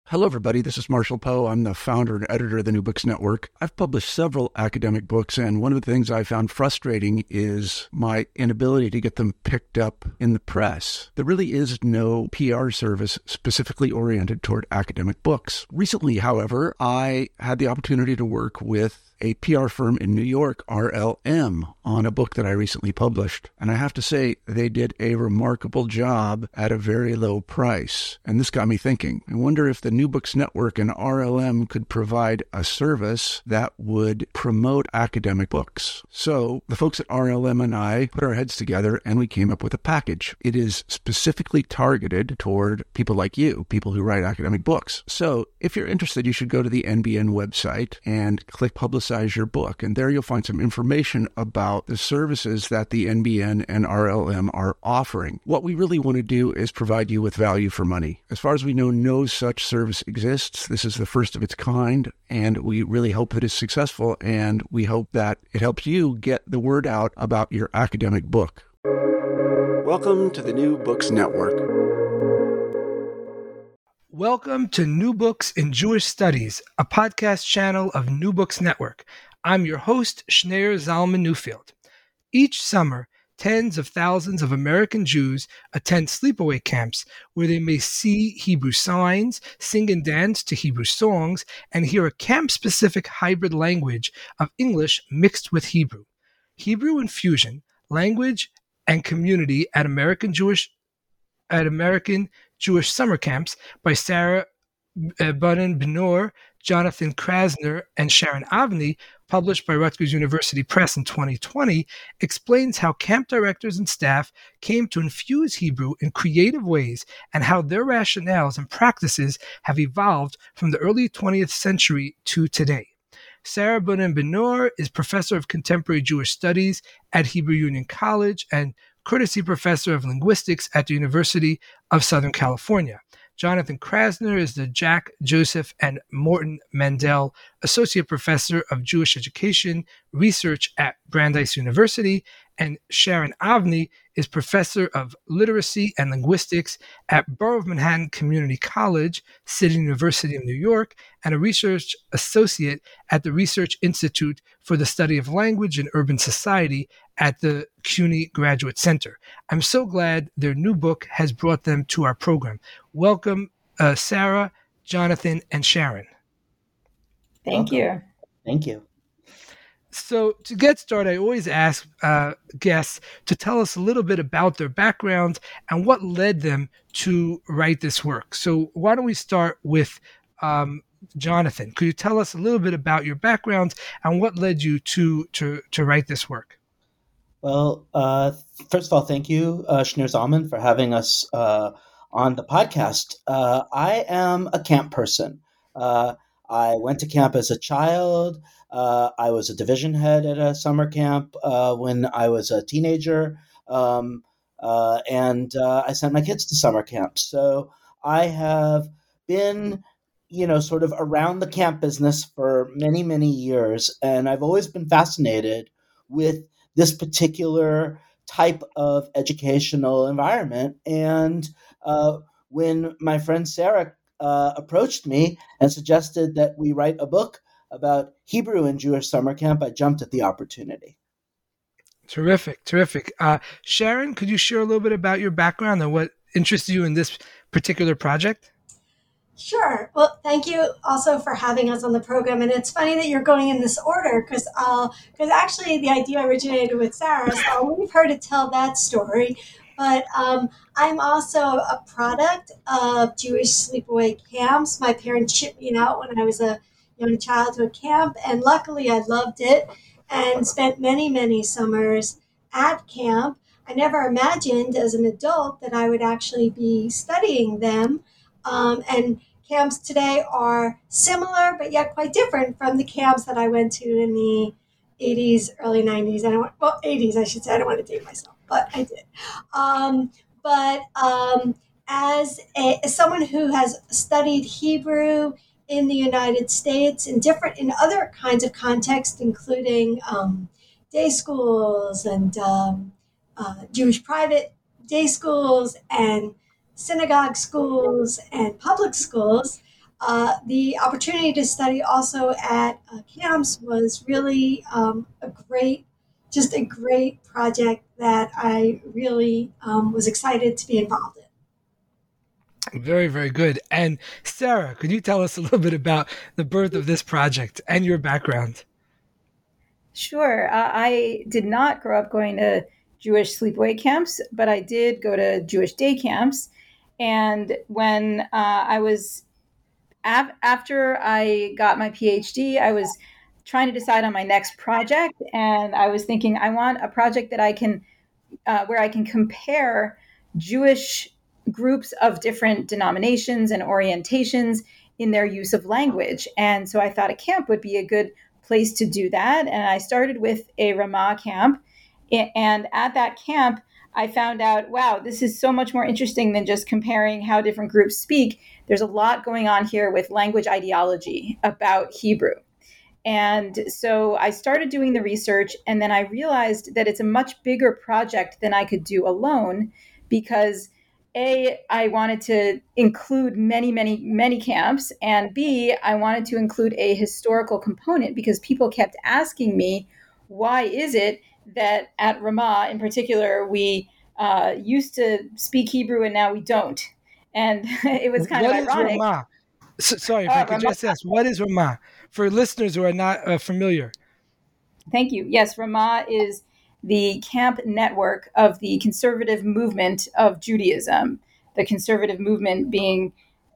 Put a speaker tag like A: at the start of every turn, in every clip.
A: Hello, everybody. This is Marshall Poe. I'm the founder and editor of the New Books Network. I've published several academic books, and one of the things I found frustrating is my inability to get them picked up in the press. There really is no PR service specifically oriented toward academic books. Recently, however, I had the opportunity to work with a PR firm in New York, RLM, on a book that I recently published. And I have to say, they did a remarkable job at a very low price. And this got me thinking. I wonder if the New Books Network and RLM could provide a service that would promote academic books. So the folks at RLM and I put our heads together and we came up with a package. It is specifically targeted toward people like you, people who write academic books. So if you're interested, you should go to the NBN website and click Publicize Your Book. And there you'll find some information about the services that the NBN and RLM are offering. What we really want to do is provide you with value for money. As far as we know, no such service exists. This is the first of its kind, and we really hope that it's successful, and we hope that it helps you get the word out about your academic book. Welcome to the New Books Network.
B: Welcome to New Books in Jewish Studies, a podcast channel of New Books Network. I'm your host, Schneur Zalman Newfield. Each summer, tens of thousands of American Jews attend sleepaway camps where they may see Hebrew signs, sing and dance to Hebrew songs, and hear a camp-specific hybrid language of English mixed with Hebrew. Hebrew Infusion, Language and Community at American Jewish Summer Camps by Sarah Bunin-Benor, Jonathan Krasner, and Sharon Avni, published by Rutgers University Press in 2020, explains how camp directors and staff came to infuse Hebrew in creative ways and how their rationales and practices have evolved from the early 20th century to today. Sarah Bunin-Benor is professor of contemporary Jewish studies at Hebrew Union College and Courtesy Professor of Linguistics at the University of Southern California. Jonathan Krasner is the Jack Joseph and Morton Mandel Associate Professor of Jewish Education Research at Brandeis University, and Sharon Avni is Professor of Literacy and Linguistics at Borough of Manhattan Community College, City University of New York, and a research associate at the Research Institute for the Study of Language and Urban Society at the CUNY Graduate Center. I'm so glad their new book has brought them to our program. Welcome, Sarah, Jonathan, and Sharon.
C: Thank you.
D: Thank you.
B: So to get started, I always ask guests to tell us a little bit about their background and what led them to write this work. So why don't we start with Jonathan? Could you tell us a little bit about your background and what led you to write this work?
D: Well, first of all, thank you, Schneur Zalman, for having us on the podcast. I am a camp person. I went to camp as a child. I was a division head at a summer camp when I was a teenager, and I sent my kids to summer camp. So I have been, sort of around the camp business for many, many years, and I've always been fascinated with this particular type of educational environment. And when my friend Sarah approached me and suggested that we write a book about Hebrew in Jewish summer camp, I jumped at the opportunity.
B: Terrific. Sharon, could you share a little bit about your background and what interests you in this particular project?
C: Sure. Well, thank you also for having us on the program. And it's funny that you're going in this order because actually the idea originated with Sarah, so I'll leave her to tell that story. But I'm also a product of Jewish sleepaway camps. My parents shipped me out when I was a young child to a camp, and luckily I loved it and spent many, many summers at camp. I never imagined as an adult that I would actually be studying them. And camps today are similar, but yet quite different from the camps that I went to in the 80s, early 90s. 80s, I should say. I don't want to date myself, but I did. As someone who has studied Hebrew in the United States in other kinds of contexts, including day schools and Jewish private day schools and synagogue schools and public schools, The opportunity to study also at camps was really just a great project that I really was excited to be involved in.
B: Very, very good. And Sarah, could you tell us a little bit about the birth of this project and your background?
E: Sure. I did not grow up going to Jewish sleepaway camps, but I did go to Jewish day camps. And when I was after I got my PhD, I was trying to decide on my next project, and I was thinking I want a project that I can where I can compare Jewish groups of different denominations and orientations in their use of language. And so I thought a camp would be a good place to do that. And I started with a Ramah camp. And at that camp, I found out, wow, this is so much more interesting than just comparing how different groups speak. There's a lot going on here with language ideology about Hebrew. And so I started doing the research, and then I realized that it's a much bigger project than I could do alone because A, I wanted to include many, many, many camps, and B, I wanted to include a historical component because people kept asking me, why is it that at Ramah in particular, we used to speak Hebrew and now we don't? And it was kind of ironic.
B: What is Ramah? Sorry, if I could just ask, what is Ramah? For listeners who are not familiar.
E: Thank you. Yes, Ramah is the camp network of the conservative movement of Judaism. The conservative movement being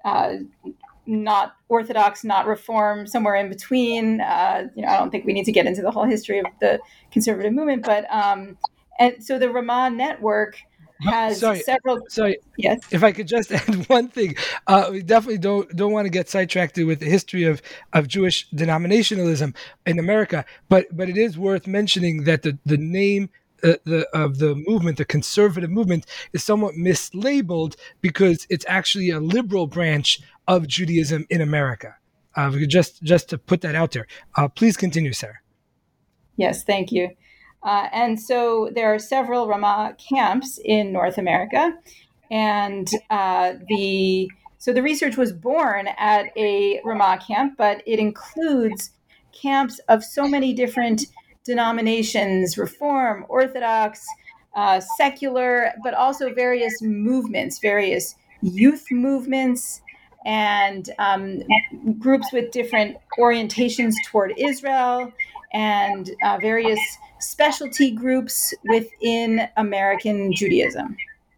E: not Orthodox, not Reform, somewhere in between. I don't think we need to get into the whole history of the conservative movement, but and so the Ramah network has several.
B: Sorry,
E: yes.
B: If I could just add one thing, we definitely don't want to get sidetracked with the history of Jewish denominationalism in America, but it is worth mentioning that the name of the movement, the conservative movement, is somewhat mislabeled because it's actually a liberal branch of Judaism in America. We could just to put that out there. Please continue, Sarah.
E: Yes, thank you. And so there are several Ramah camps in North America, and the research was born at a Ramah camp, but it includes camps of so many different denominations: Reform, Orthodox, secular, but also various movements, various youth movements, and groups with different orientations toward Israel, and various specialty groups within American Judaism.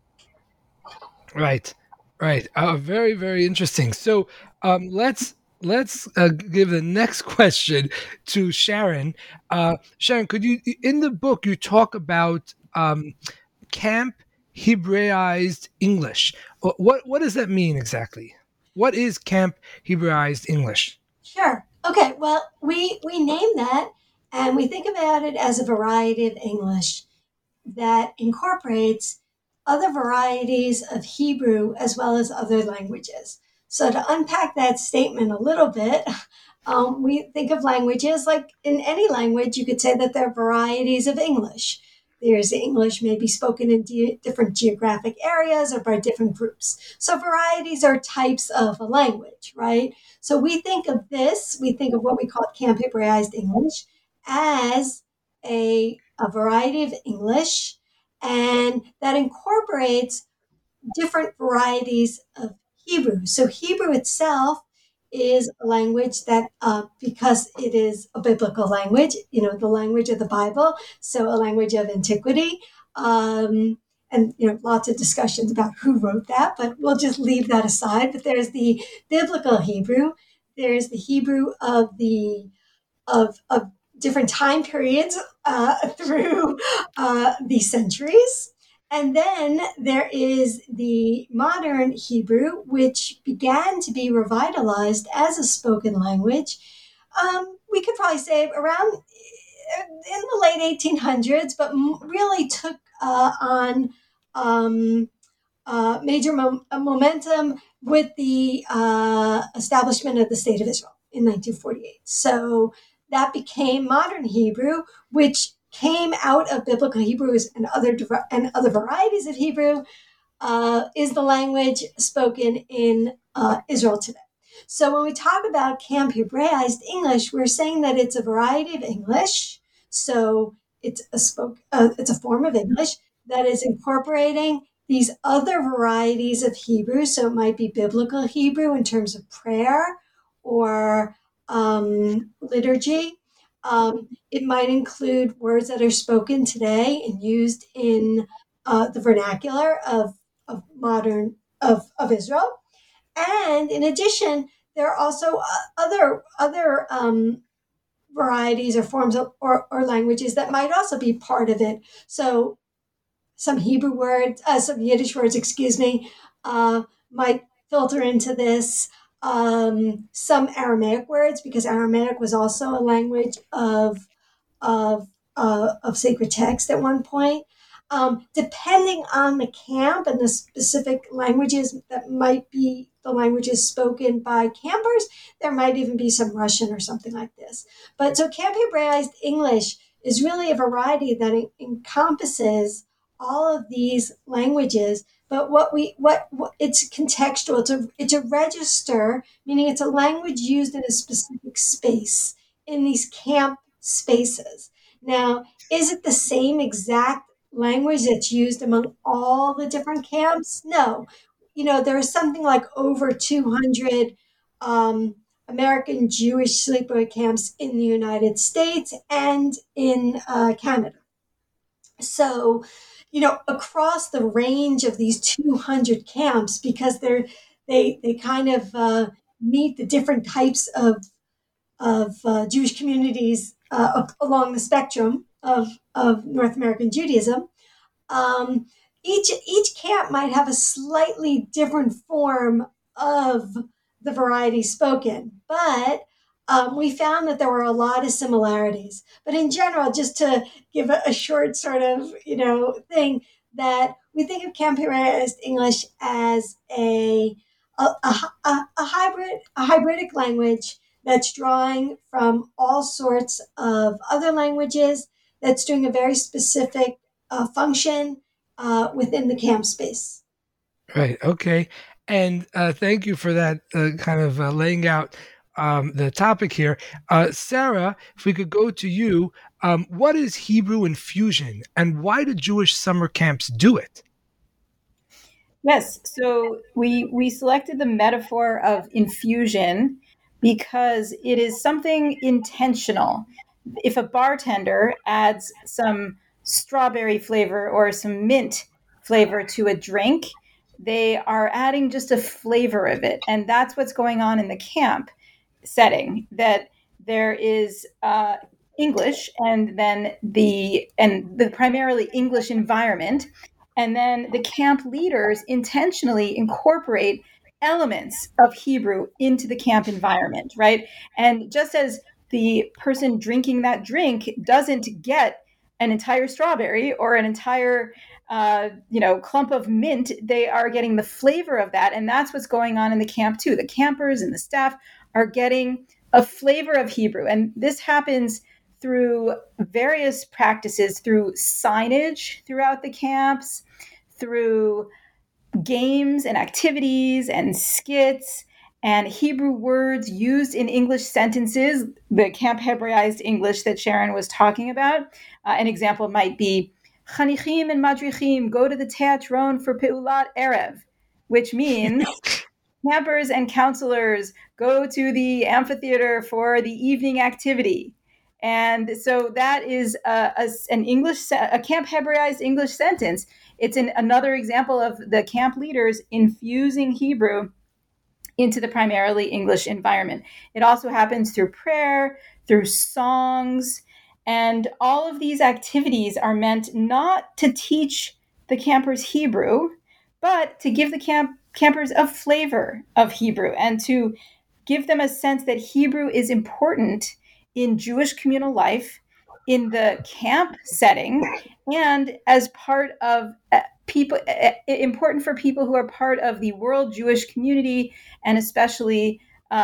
B: Right. Very, very interesting. So let's give the next question to Sharon. Sharon, could you, in the book, you talk about Camp Hebraized English. What does that mean exactly? What is Camp Hebraized English?
C: Sure. Okay. Well, we name that, and we think about it as a variety of English that incorporates other varieties of Hebrew as well as other languages. So to unpack that statement a little bit, we think of languages like in any language, you could say that there are varieties of English. There's English may be spoken in different geographic areas or by different groups. So varieties are types of a language, right? So we think of what we call Camp Hebraized English as a variety of English, and that incorporates different varieties of Hebrew. So Hebrew itself is a language that, because it is a biblical language, the language of the Bible, so a language of antiquity, and lots of discussions about who wrote that, but we'll just leave that aside. But there's the biblical Hebrew, there's the Hebrew of different time periods through the centuries. And then there is the modern Hebrew, which began to be revitalized as a spoken language. We could probably say around in the late 1800s, but really took on major momentum with the establishment of the State of Israel in 1948. So that became modern Hebrew, which came out of biblical Hebrews and other varieties of Hebrew, is the language spoken in Israel today. So when we talk about Camp Hebraized English, we're saying that it's a variety of English. So it's a form of English that is incorporating these other varieties of Hebrew. So it might be biblical Hebrew in terms of prayer or liturgy. It might include words that are spoken today and used in the vernacular of modern of Israel. And in addition, there are also other varieties or forms of, or languages that might also be part of it. So some Hebrew words, some Yiddish words, might filter into this. Some Aramaic words, because Aramaic was also a language of sacred text at one point. Depending on the camp and the specific languages that might be the languages spoken by campers, there might even be some Russian or something like this. But so Camp Hebraized English is really a variety that encompasses all of these languages. But what it's contextual. It's a register, meaning it's a language used in a specific space in these camp spaces. Now, is it the same exact language that's used among all the different camps? No. There is something like over 200 American Jewish sleepaway camps in the United States and in Canada. So, across the range of these 200 camps, because they kind of meet the different types of Jewish communities along the spectrum of North American Judaism. Each camp might have a slightly different form of the variety spoken, but we found that there were a lot of similarities. But in general, just to give a short sort of thing, that we think of Camp Hebraized English as a hybridic language that's drawing from all sorts of other languages, that's doing a very specific function within the camp space.
B: Right. Okay. And thank you for that kind of laying out the topic here. Sarah, if we could go to you, what is Hebrew infusion and why do Jewish summer camps do it?
E: Yes. So we selected the metaphor of infusion because it is something intentional. If a bartender adds some strawberry flavor or some mint flavor to a drink, they are adding just a flavor of it. And that's what's going on in the camp setting, that there is English and then the primarily English environment. And then the camp leaders intentionally incorporate elements of Hebrew into the camp environment, right? And just as the person drinking that drink doesn't get an entire strawberry or an entire clump of mint, they are getting the flavor of that. And that's what's going on in the camp too. The campers and the staff are getting a flavor of Hebrew. And this happens through various practices, through signage throughout the camps, through games and activities and skits and Hebrew words used in English sentences, the Camp Hebraized English that Sharon was talking about. An example might be, Chanichim and Madrichim go to the Teatron for Peulat Erev, which means campers and counselors go to the amphitheater for the evening activity. And so that is a Camp Hebraized English sentence. It's another example of the camp leaders infusing Hebrew into the primarily English environment. It also happens through prayer, through songs, and all of these activities are meant not to teach the campers Hebrew, but to give the campers a flavor of Hebrew and to give them a sense that Hebrew is important in Jewish communal life, in the camp setting, and as part of people, important for people who are part of the world Jewish community, and especially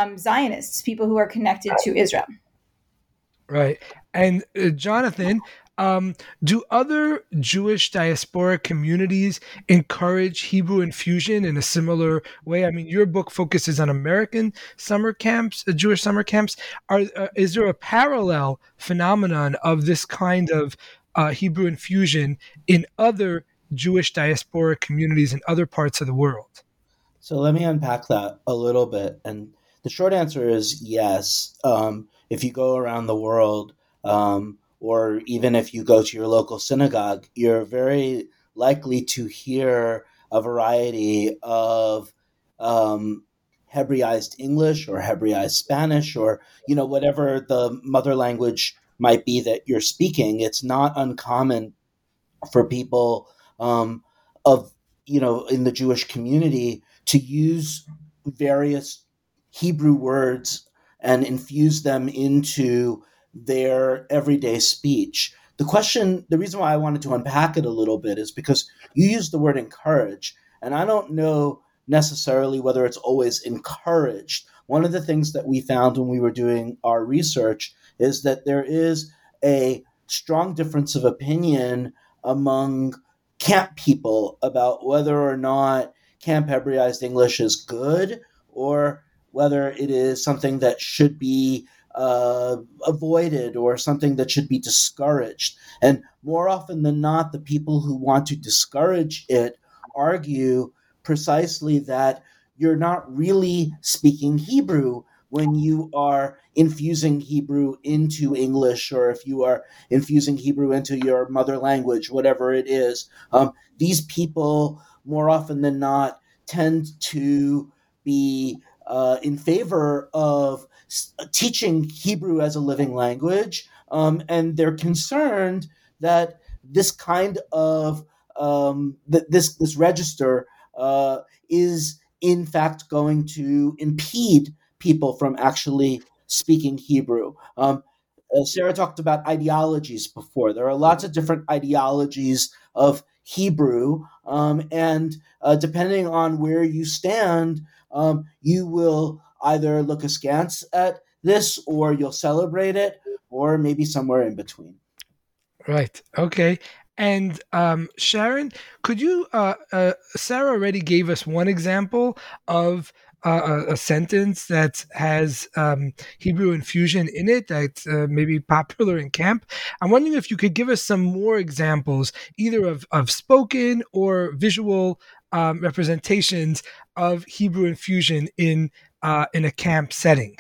E: Zionists, people who are connected to Israel.
B: Right. And Jonathan, Do other Jewish diaspora communities encourage Hebrew infusion in a similar way? I mean, your book focuses on American summer camps, Jewish summer camps. Is there a parallel phenomenon of this kind of Hebrew infusion in other Jewish diaspora communities in other parts of the world?
D: So let me unpack that a little bit. And the short answer is yes. If you go around the world, or even if you go to your local synagogue, you're very likely to hear a variety of Hebraized English or Hebraized Spanish, or whatever the mother language might be that you're speaking. It's not uncommon for people of in the Jewish community to use various Hebrew words and infuse them into their everyday speech. The reason why I wanted to unpack it a little bit is because you used the word encourage, and I don't know necessarily whether it's always encouraged. One of the things that we found when we were doing our research is that there is a strong difference of opinion among camp people about whether or not Camp Hebraized English is good, or whether it is something that should be avoided or something that should be discouraged. And more often than not, the people who want to discourage it argue precisely that you're not really speaking Hebrew when you are infusing Hebrew into English, or if you are infusing Hebrew into your mother language, whatever it is. These people, more often than not, tend to be in favor of teaching Hebrew as a living language, and they're concerned that this kind of this register is in fact going to impede people from actually speaking Hebrew. Sarah talked about ideologies before. There are lots of different ideologies of Hebrew, and depending on where you stand, you will either look askance at this, or you'll celebrate it, or maybe somewhere in between.
B: Right. Okay. And Sharon, could you? Sarah already gave us one example of a sentence that has Hebrew infusion in it that may be popular in camp. I'm wondering if you could give us some more examples, either of spoken or visual representations of Hebrew infusion in a camp setting.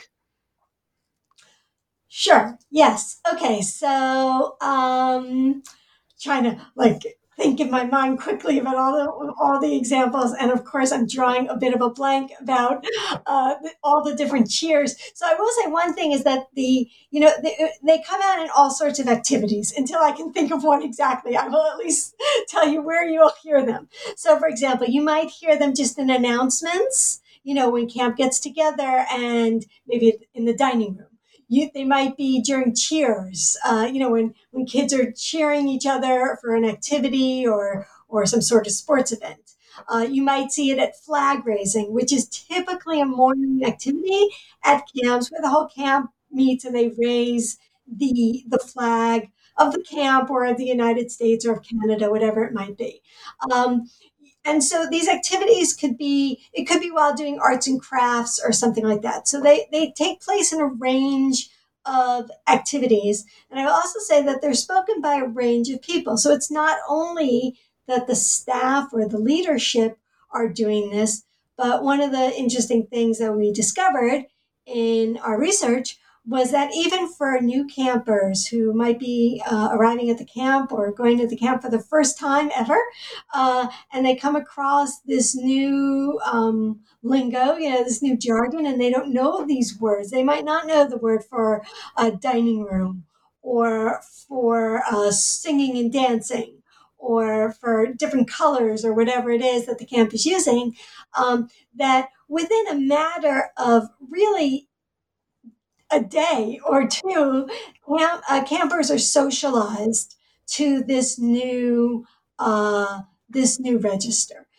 C: Sure. Yes. Okay. So, trying to think in my mind quickly about all the examples, and of course, I'm drawing a bit of a blank about all the different cheers. So, I will say one thing is that they come out in all sorts of activities. Until I can think of one exactly, I will at least tell you where you'll hear them. So, for example, you might hear them just in announcements. When camp gets together, and maybe in the dining room. They might be during cheers, when kids are cheering each other for an activity or some sort of sports event. You might see it at flag raising, which is typically a morning activity at camps where the whole camp meets and they raise the flag of the camp or of the United States or of Canada, whatever it might be. And so these activities could be while doing arts and crafts or something like that. So they take place in a range of activities. And I will also say that they're spoken by a range of people. So it's not only that the staff or the leadership are doing this, but one of the interesting things that we discovered in our research was that even for new campers who might be arriving at the camp or going to the camp for the first time ever, and they come across this new lingo, this new jargon, and they don't know these words. They might not know the word for dining room, or for singing and dancing, or for different colors, or whatever it is that the camp is using, that within a matter of really a day or two, campers are socialized to this new register.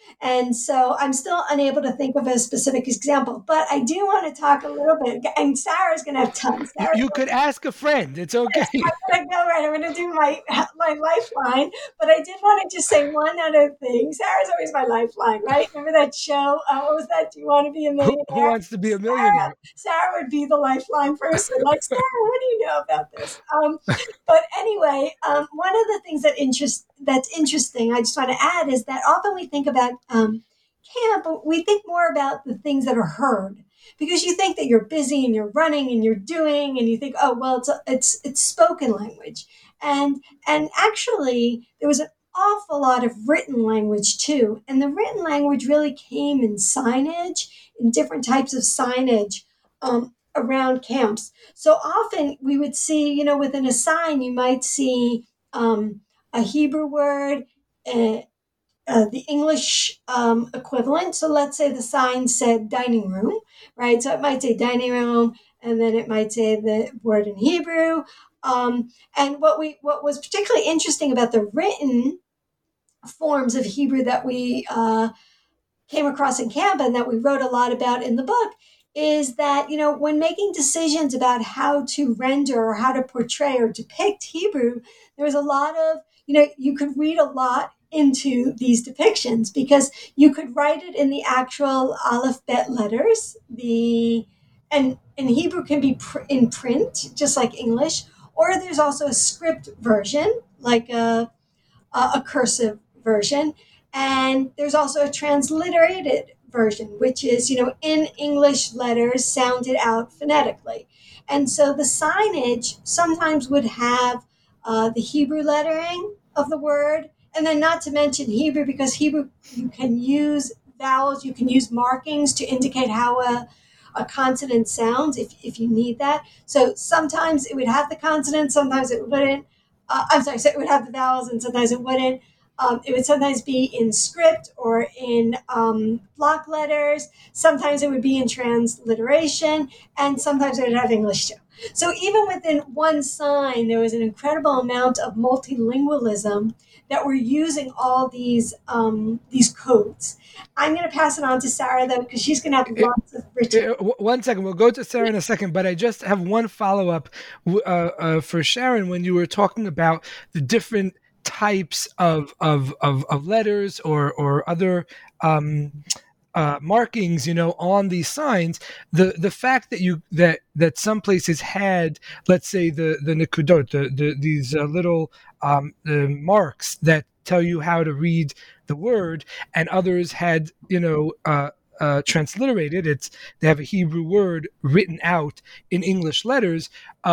C: And so I'm still unable to think of a specific example, but I do want to talk a little bit, and Sarah's going to have tons.
B: You could ask a friend. It's okay.
C: I'm going to go right. I'm going to do my lifeline, but I did want to just say one other thing. Sarah's always my lifeline, right? Remember that show? What was that? Do you want to be a millionaire?
B: Who wants to be a millionaire?
C: Sarah would be the lifeline person. Like, Sarah, what do you know about this? But anyway, one of the things that's interesting, I just want to add, is that often we think about camp, we think more about the things that are heard, because you think that you're busy and you're running and you're doing, and you think, oh well, it's spoken language, and actually there was an awful lot of written language too, and the written language really came in signage, in different types of signage around camps. So often we would see, within a sign, you might see a Hebrew word, the English equivalent. So let's say the sign said dining room, right? So it might say dining room, and then it might say the word in Hebrew. And what was particularly interesting about the written forms of Hebrew that we came across in camp and that we wrote a lot about in the book is that, when making decisions about how to render or how to portray or depict Hebrew, there was a lot of, you could read a lot into these depictions, because you could write it in the actual Aleph Bet letters. And Hebrew can be in print, just like English, or there's also a script version, like a cursive version. And there's also a transliterated version, which is, in English letters sounded out phonetically. And so the signage sometimes would have the Hebrew lettering of the word, and then not to mention Hebrew, because Hebrew, you can use vowels, you can use markings to indicate how a consonant sounds if you need that. So sometimes it would have the consonant, sometimes it wouldn't. So it would have the vowels and sometimes it wouldn't. It would sometimes be in script or in block letters. Sometimes it would be in transliteration, and sometimes it would have English too. So even within one sign, there was an incredible amount of multilingualism that we're using all these codes. I'm going to pass it on to Sarah, though, because she's going to have lots of rich.
B: 1 second. We'll go to Sarah in a second, but I just have one follow-up for Sharon. When you were talking about the different types of letters or other markings, on these signs, the fact that that some places had, let's say, the nikudot, these little marks that tell you how to read the word, and others had transliterated. They have a Hebrew word written out in English letters.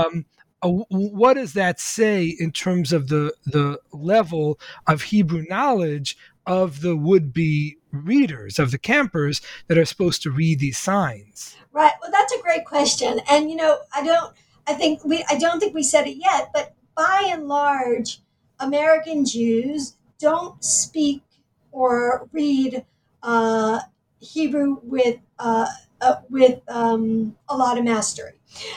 B: What does that say in terms of the level of Hebrew knowledge of the would-be readers, of the campers that are supposed to read these signs?
C: Right. Well, that's a great question. And, I don't think we said it yet, but by and large, American Jews don't speak or read Hebrew with a lot of mastery.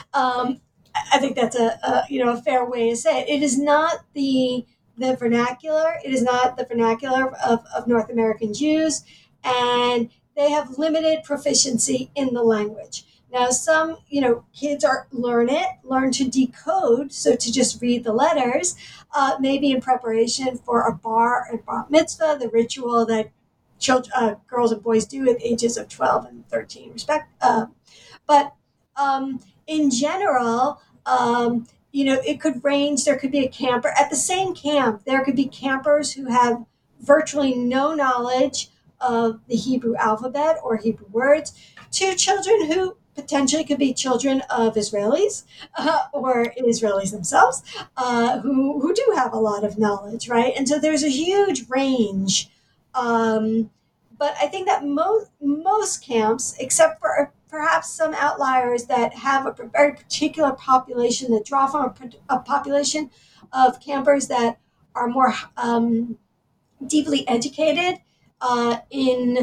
C: I think that's a fair way to say it. It is not the vernacular. It is not the vernacular of North American Jews, and they have limited proficiency in the language. Now, some kids learn to decode, so to just read the letters, maybe in preparation for a bar and bar mitzvah, the ritual that girls and boys do at ages of 12 and 13, but in general, it could range. There could be a camper at the same camp. There could be campers who have virtually no knowledge of the Hebrew alphabet or Hebrew words, to children who potentially could be children of Israelis or Israelis themselves, who do have a lot of knowledge, right? And so there's a huge range. But I think that most camps, except for perhaps some outliers that have a very particular population, that draw from a population of campers that are more deeply educated in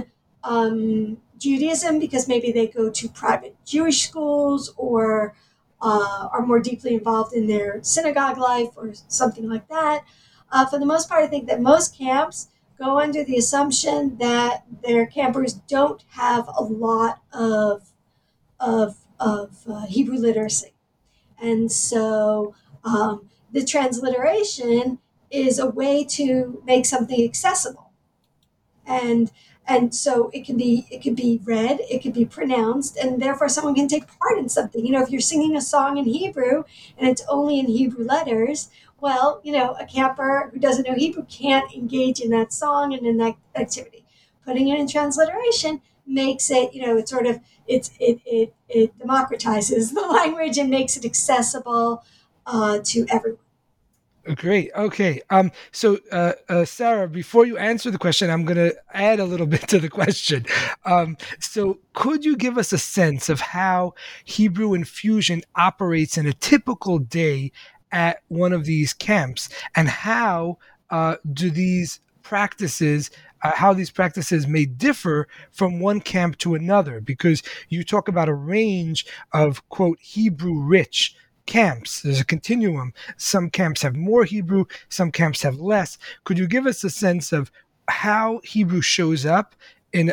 C: Judaism, because maybe they go to private Jewish schools or are more deeply involved in their synagogue life or something like that. For the most part, I think that most camps go under the assumption that their campers don't have a lot of Hebrew literacy. And so the transliteration is a way to make something accessible. And so it can be read, it can be pronounced, and therefore someone can take part in something. If you're singing a song in Hebrew and it's only in Hebrew letters, well, a camper who doesn't know Hebrew can't engage in that song and in that activity. Putting it in transliteration makes it, it democratizes the language and makes it accessible to everyone.
B: Great. Okay. So, Sarah, before you answer the question, I'm going to add a little bit to the question. So, could you give us a sense of how Hebrew Infusion operates in a typical day at one of these camps, and how do these practices? How these practices may differ from one camp to another? Because you talk about a range of, quote, Hebrew-rich camps. There's a continuum. Some camps have more Hebrew, some camps have less. Could you give us a sense of how Hebrew shows up in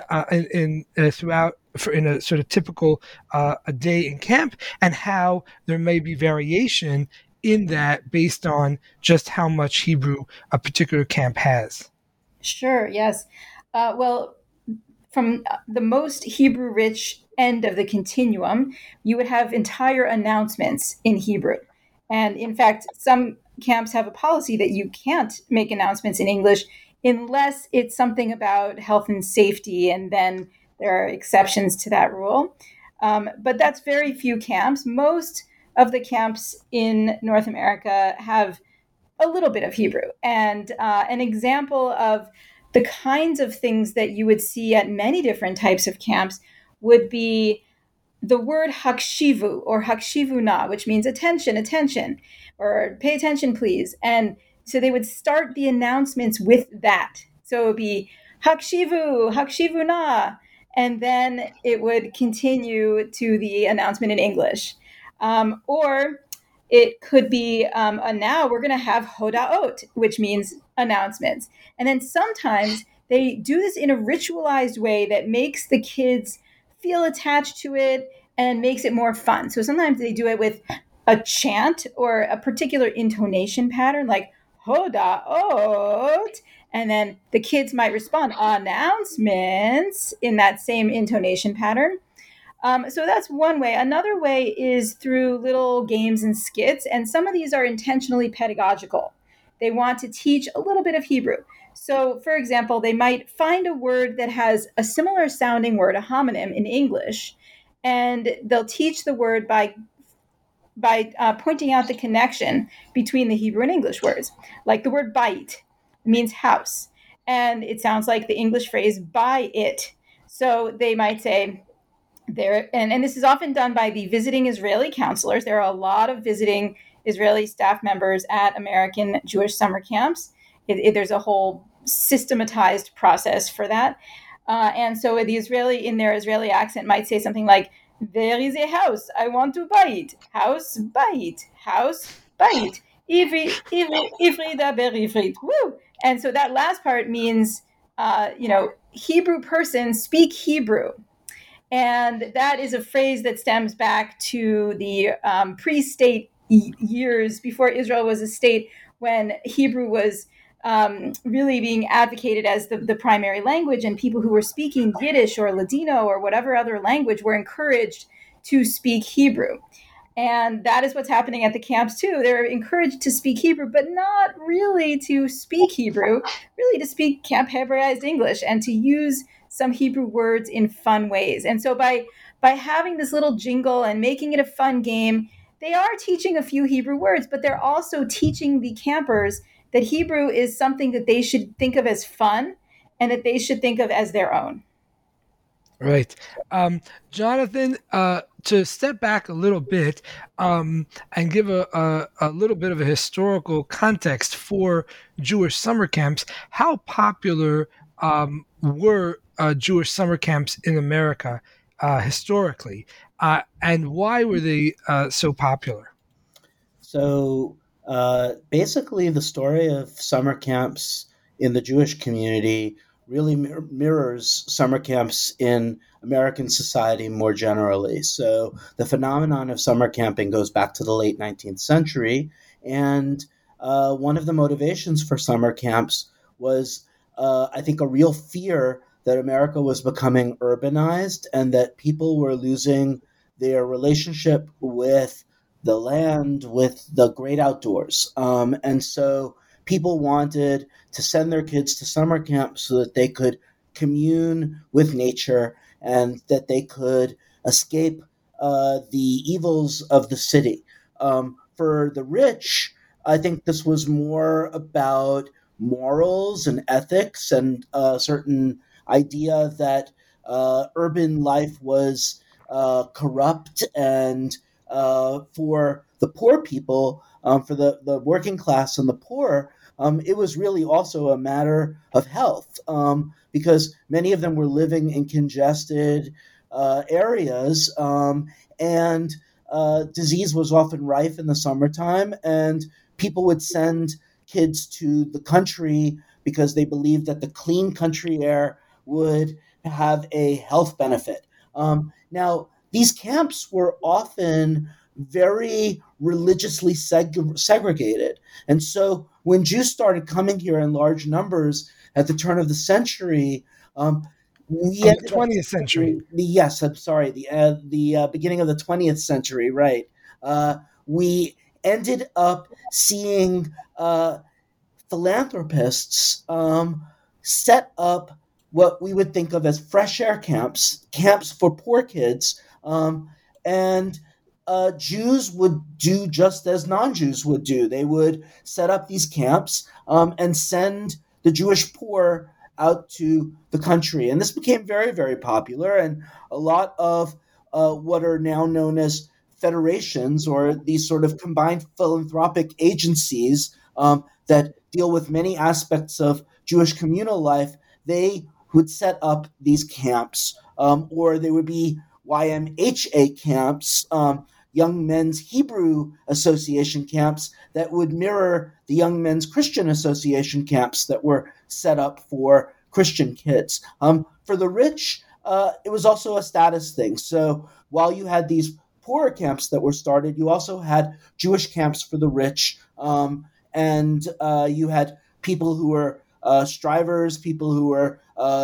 B: a sort of typical a day in camp, and how there may be variation in that based on just how much Hebrew a particular camp has?
E: Sure, yes. Well, from the most Hebrew-rich end of the continuum, you would have entire announcements in Hebrew. And in fact, some camps have a policy that you can't make announcements in English unless it's something about health and safety, and then there are exceptions to that rule. But that's very few camps. Most of the camps in North America have a little bit of Hebrew. And an example of the kinds of things that you would see at many different types of camps would be the word hakshivu or hakshivuna, which means attention, attention, or pay attention, please. And so they would start the announcements with that. So it would be hakshivu, hakshivuna, and then it would continue to the announcement in English. Or it could be now we're going to have hodaot, which means announcements. And then sometimes they do this in a ritualized way that makes the kids feel attached to it and makes it more fun. So sometimes they do it with a chant or a particular intonation pattern, like hodaot, and then the kids might respond, announcements, in that same intonation pattern. So that's one way. Another way is through little games and skits, and some of these are intentionally pedagogical. They want to teach a little bit of Hebrew. So, for example, they might find a word that has a similar sounding word, a homonym in English, and they'll teach the word by pointing out the connection between the Hebrew and English words. Like the word bayit means house, and it sounds like the English phrase buy it. So they might say, there, and this is often done by the visiting Israeli counselors. There are a lot of visiting Israeli staff members at American Jewish summer camps. There's a whole systematized process for that. And so the Israeli, in their Israeli accent, might say something like, there is a house, I want to buy it. House, buy it. House, buy it. Ivri daber ivrit. Woo! And so that last part means, Hebrew person, speak Hebrew. And that is a phrase that stems back to the pre-state years before Israel was a state, when Hebrew was really being advocated as the primary language, and people who were speaking Yiddish or Ladino or whatever other language were encouraged to speak Hebrew. And that is what's happening at the camps too. They're encouraged to speak Hebrew, but not really to speak Hebrew, really to speak Camp Hebraized English and to use some Hebrew words in fun ways. And so by having this little jingle and making it a fun game, they are teaching a few Hebrew words, but they're also teaching the campers that Hebrew is something that they should think of as fun and that they should think of as their own.
B: Right. Jonathan, to step back a little bit and give a little bit of a historical context for Jewish summer camps, how popular were Jewish summer camps in America historically, and why were they so popular?
D: So basically, the story of summer camps in the Jewish community really mirrors summer camps in American society more generally. So the phenomenon of summer camping goes back to the late 19th century. And one of the motivations for summer camps was, I think, a real fear that America was becoming urbanized and that people were losing their relationship with the land, with the great outdoors. And so people wanted to send their kids to summer camp so that they could commune with nature and that they could escape the evils of the city. For the rich, I think this was more about morals and ethics and a certain idea that urban life was corrupt, and for the poor people, for the working class and the poor, it was really also a matter of health, because many of them were living in congested areas, and disease was often rife in the summertime, and people would send kids to the country because they believed that the clean country air would have a health benefit. Now, these camps were often very religiously segregated. And so when Jews started coming here in large numbers at the turn of the century, we ended
B: the 20th century.
D: The beginning of the 20th century, right. We ended up seeing philanthropists set up what we would think of as fresh air camps for poor kids, and Jews would do just as non-Jews would do. They would set up these camps and send the Jewish poor out to the country. And this became very, very popular. And a lot of what are now known as federations, or these sort of combined philanthropic agencies that deal with many aspects of Jewish communal life, they would set up these camps, or they would be YMHA camps, Young Men's Hebrew Association camps, that would mirror the Young Men's Christian Association camps that were set up for Christian kids. For the rich, it was also a status thing. So while you had these poorer camps that were started, you also had Jewish camps for the rich, and you had people who were strivers, people who were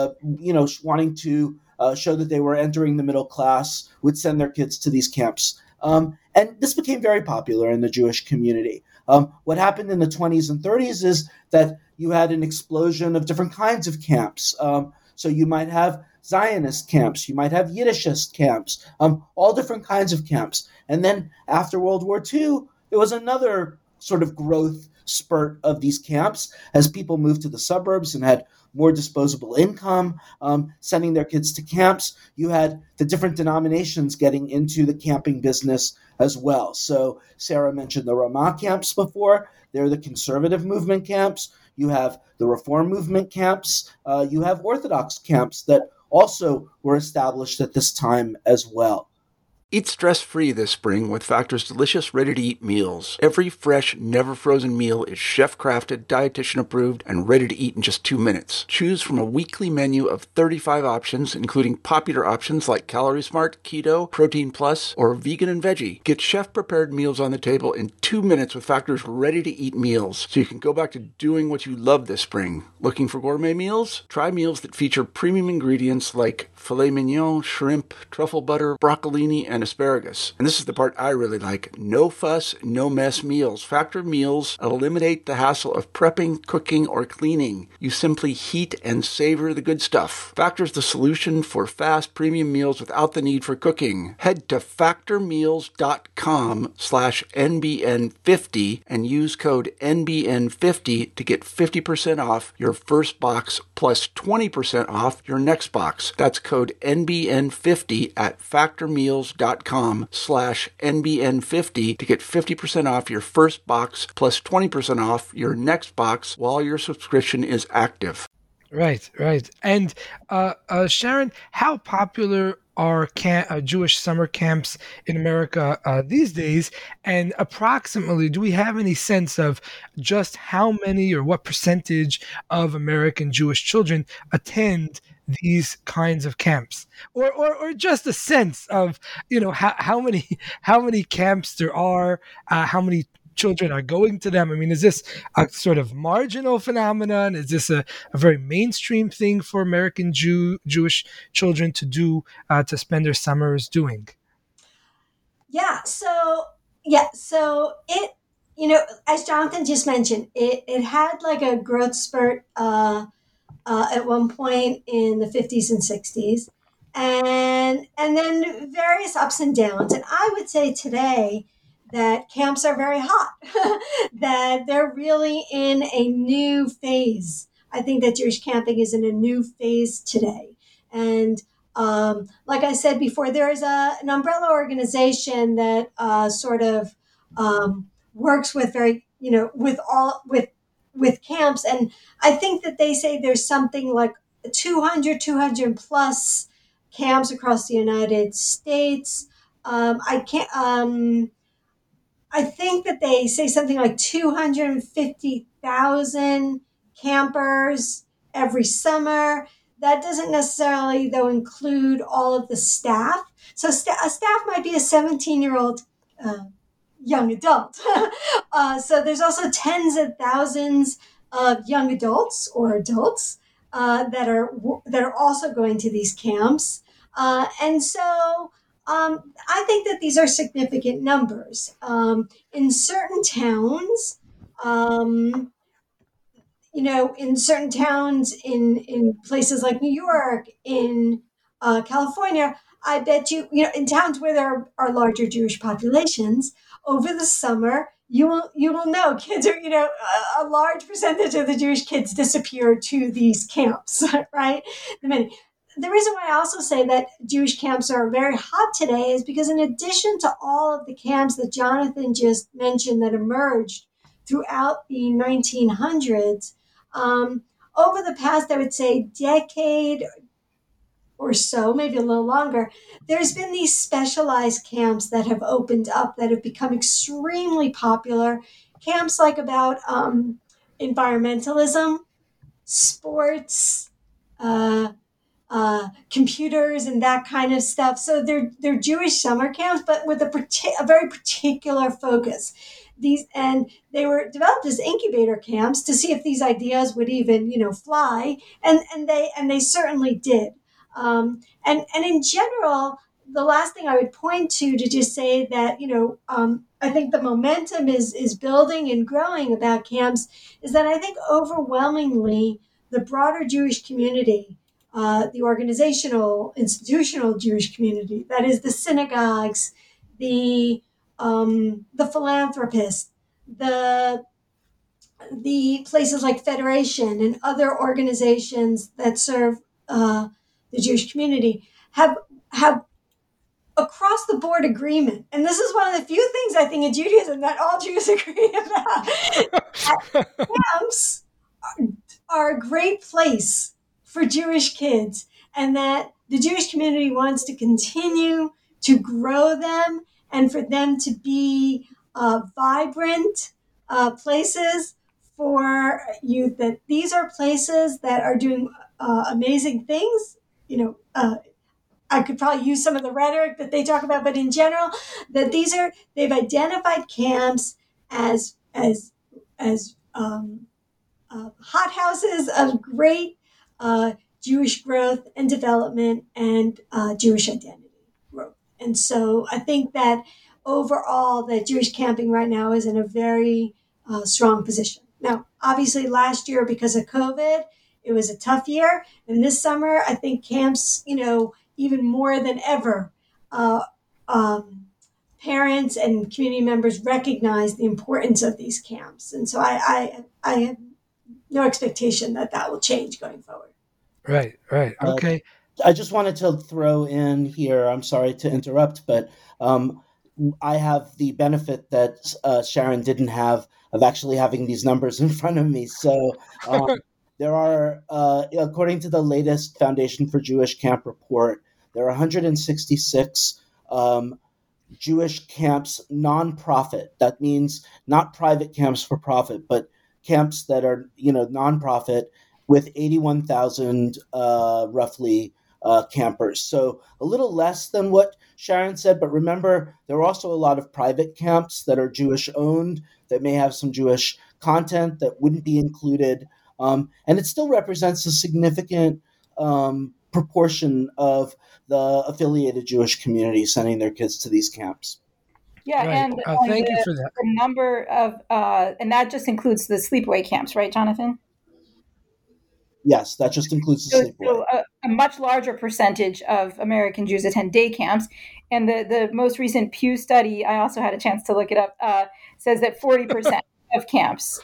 D: wanting to show that they were entering the middle class, would send their kids to these camps. And this became very popular in the Jewish community. What happened in the 20s and 30s is that you had an explosion of different kinds of camps. So you might have Zionist camps, you might have Yiddishist camps, all different kinds of camps. And then after World War II, there was another sort of growth spurt of these camps as people moved to the suburbs and had more disposable income, sending their kids to camps. You had the different denominations getting into the camping business as well. So Sarah mentioned the Ramah camps before. They're the conservative movement camps. You have the Reform movement camps. You have Orthodox camps that also were established at this time as well.
A: Eat stress-free this spring with Factor's delicious, ready-to-eat meals. Every fresh, never-frozen meal is chef-crafted, dietitian-approved, and ready to eat in just 2 minutes. Choose from a weekly menu of 35 options, including popular options like Calorie Smart, Keto, Protein Plus, or Vegan and Veggie. Get chef-prepared meals on the table in 2 minutes with Factor's ready-to-eat meals, so you can go back to doing what you love this spring. Looking for gourmet meals? Try meals that feature premium ingredients like filet mignon, shrimp, truffle butter, broccolini, and asparagus. And this is the part I really like. No fuss, no mess meals. Factor meals eliminate the hassle of prepping, cooking, or cleaning. You simply heat and savor the good stuff. Factor's the solution for fast premium meals without the need for cooking. Head to factormeals.com/NBN50 and use code NBN50 to get 50% off your first box plus 20% off your next box. That's code NBN50 at factormeals.com/NBN50 to get 50% off your first box plus 20% off your next box while your subscription is active.
B: Right. And Sharon, how popular are Jewish summer camps in America these days? And approximately, do we have any sense of just how many or what percentage of American Jewish children attend these kinds of camps, or just a sense of how many camps there are, how many children are going to them? I mean, is this a sort of marginal phenomenon? Is this a very mainstream thing for American Jewish children to do, to spend their summers doing?
C: So it, as Jonathan just mentioned, it had like a growth spurt at one point in the 50s and 60s, and then various ups and downs. And I would say today that camps are very hot, that they're really in a new phase. I think that Jewish camping is in a new phase today. And like I said before, there is an umbrella organization that sort of works with with camps. And I think that they say there's something like 200 plus camps across the United States. I think that they say something like 250,000 campers every summer. That doesn't necessarily, though, include all of the staff. So a staff might be a 17-year-old young adult. So there's also tens of thousands of young adults or adults that are also going to these camps. And so I think that these are significant numbers. In certain towns, in places like New York, in California, I bet in towns where there are larger Jewish populations, over the summer, you will know kids are, a large percentage of the Jewish kids disappear to these camps, right? The reason why I also say that Jewish camps are very hot today is because in addition to all of the camps that Jonathan just mentioned that emerged throughout the 1900s, over the past, I would say, decade or so, maybe a little longer, there's been these specialized camps that have opened up that have become extremely popular. Camps like about environmentalism, sports, computers and that kind of stuff. So they're Jewish summer camps, but with a very particular focus. And they were developed as incubator camps to see if these ideas would even fly, and they certainly did. And in general, the last thing I would point to just say that I think the momentum is building and growing about camps is that I think overwhelmingly the broader Jewish community, the organizational, institutional Jewish community, that is the synagogues, the philanthropists, the places like Federation and other organizations that serve the Jewish community have across the board agreement. And this is one of the few things I think in Judaism that all Jews agree about. Camps are a great place for Jewish kids, and that the Jewish community wants to continue to grow them and for them to be vibrant places for youth, that these are places that are doing amazing things. I could probably use some of the rhetoric that they talk about, but in general, that they've identified camps as hothouses of great Jewish growth and development and Jewish identity growth. And so I think that overall, that Jewish camping right now is in a very strong position. Now, obviously, last year, because of COVID, it was a tough year. And this summer, I think camps, even more than ever, parents and community members recognize the importance of these camps. And so I have no expectation that will change going forward.
B: Right. Okay.
D: I just wanted to throw in here, I'm sorry to interrupt, but I have the benefit that Sharon didn't have of actually having these numbers in front of me. So there are, according to the latest Foundation for Jewish Camp report, there are 166 Jewish camps, nonprofit. That means not private camps for profit, but camps that are, nonprofit, with 81,000 roughly campers. So a little less than what Sharon said, but remember, there are also a lot of private camps that are Jewish owned, that may have some Jewish content that wouldn't be included. And it still represents a significant proportion of the affiliated Jewish community sending their kids to these camps.
E: Yeah,
B: Right.
E: and
B: Thank you for that.
E: the number of, and that just includes the sleepaway camps, right, Jonathan?
D: Yes, that just includes the sleepaway.
E: So a much larger percentage of American Jews attend day camps. And the most recent Pew study, I also had a chance to look it up, says that 40% of camps,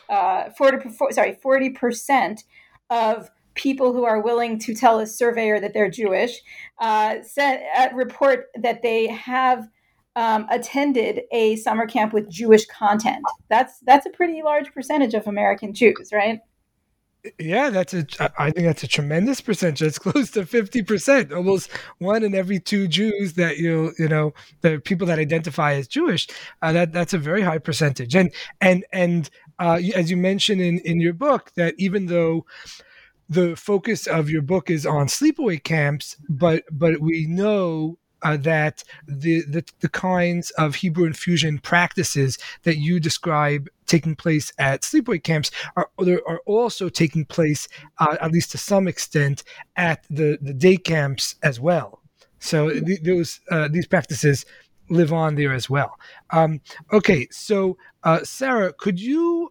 E: 40% of people who are willing to tell a surveyor that they're Jewish report that they have attended a summer camp with Jewish content. That's a pretty large percentage of American Jews, right?
B: Yeah, I think that's a tremendous percentage. It's close to 50%, almost 1 in every 2 Jews that the people that identify as Jewish. That's a very high percentage. And as you mentioned in your book, that even though the focus of your book is on sleepaway camps, but we know that the kinds of Hebrew infusion practices that you describe taking place at sleepaway camps are also taking place, at least to some extent, at the day camps as well. So these practices live on there as well. Okay, so Sarah, could you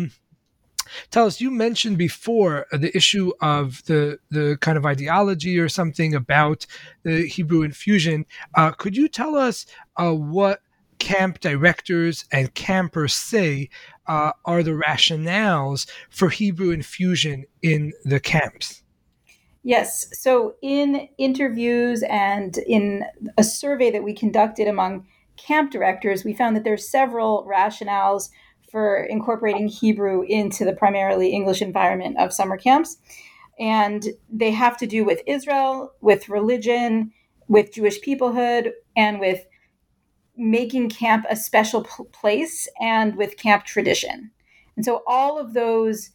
B: tell us, you mentioned before the issue of the kind of ideology or something about the Hebrew infusion. Could you tell us what camp directors and campers say are the rationales for Hebrew infusion in the camps?
E: Yes. So in interviews and in a survey that we conducted among camp directors, we found that there's several rationales for incorporating Hebrew into the primarily English environment of summer camps. And they have to do with Israel, with religion, with Jewish peoplehood, and with making camp a special place, and with camp tradition. And so all of those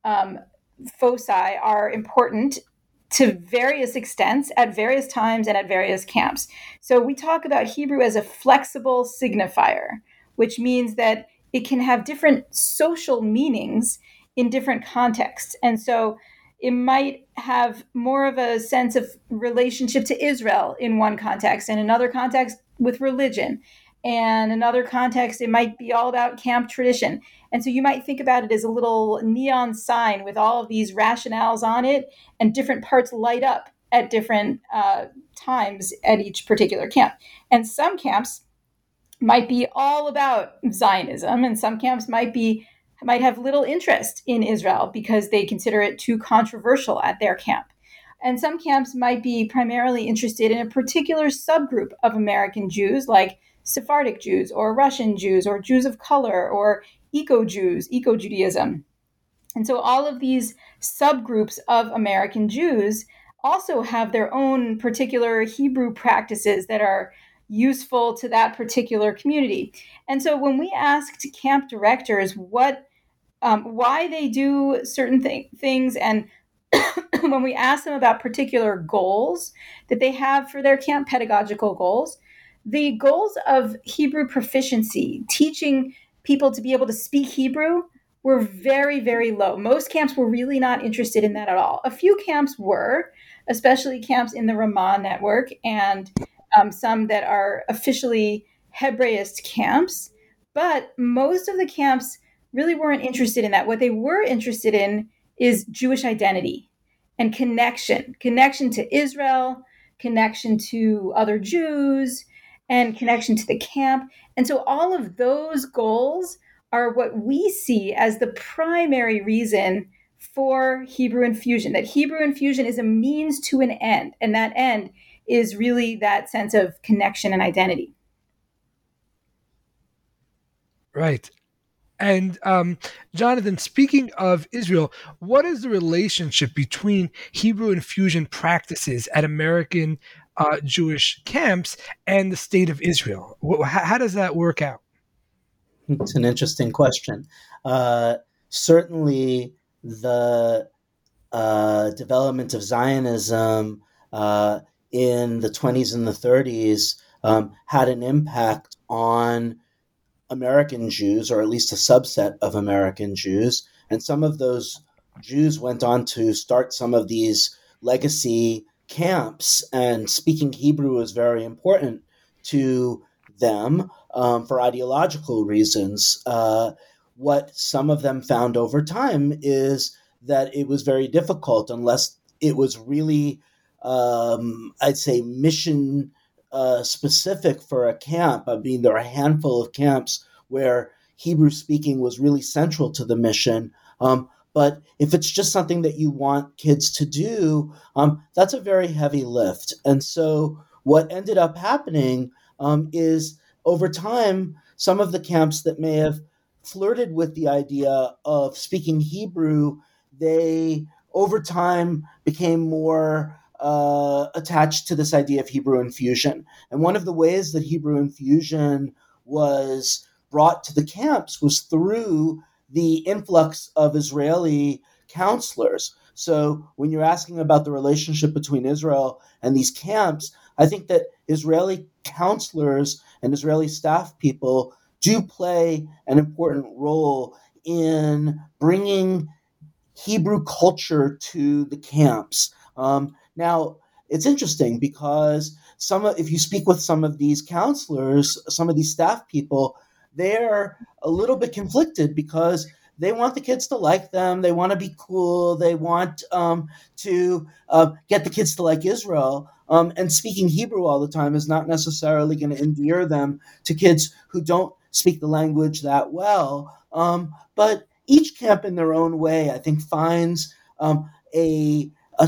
E: foci are important to various extents at various times and at various camps. So we talk about Hebrew as a flexible signifier, which means that it can have different social meanings in different contexts. And so it might have more of a sense of relationship to Israel in one context, and another context with religion. And another context, it might be all about camp tradition. And so you might think about it as a little neon sign with all of these rationales on it, and different parts light up at different times at each particular camp. And some camps might be all about Zionism, and some camps might have little interest in Israel because they consider it too controversial at their camp. And some camps might be primarily interested in a particular subgroup of American Jews, like Sephardic Jews or Russian Jews or Jews of color or eco-Jews, eco-Judaism. And so all of these subgroups of American Jews also have their own particular Hebrew practices that are useful to that particular community. And so when we asked camp directors why they do certain things, and when we ask them about particular goals that they have for their camp, pedagogical goals, the goals of Hebrew proficiency, teaching people to be able to speak Hebrew, were very, very low. Most camps were really not interested in that at all. A few camps were, especially camps in the Ramah network, and some that are officially Hebraist camps, but most of the camps really weren't interested in that. What they were interested in is Jewish identity and connection to Israel, connection to other Jews, and connection to the camp. And so all of those goals are what we see as the primary reason for Hebrew infusion, that Hebrew infusion is a means to an end, and that end is really that sense of connection and identity.
B: Right. And Jonathan, speaking of Israel, what is the relationship between Hebrew infusion practices at American Jewish camps and the state of Israel? How does that work out?
D: It's an interesting question. Certainly, the development of Zionism in the 20s and the 30s had an impact on American Jews, or at least a subset of American Jews. And some of those Jews went on to start some of these legacy camps, and speaking Hebrew was very important to them for ideological reasons. What some of them found over time is that it was very difficult unless it was really, I'd say, mission specific for a camp. I mean, there are a handful of camps where Hebrew speaking was really central to the mission. But if it's just something that you want kids to do, that's a very heavy lift. And so what ended up happening is over time, some of the camps that may have flirted with the idea of speaking Hebrew, they over time became more attached to this idea of Hebrew infusion. And one of the ways that Hebrew infusion was brought to the camps was through the influx of Israeli counselors. So when you're asking about the relationship between Israel and these camps, I think that Israeli counselors and Israeli staff people do play an important role in bringing Hebrew culture to the camps. Now, it's interesting because if you speak with some of these counselors, some of these staff people, they're a little bit conflicted because they want the kids to like them. They want to be cool. They want to get the kids to like Israel. And speaking Hebrew all the time is not necessarily going to endear them to kids who don't speak the language that well. But each camp in their own way, I think, finds a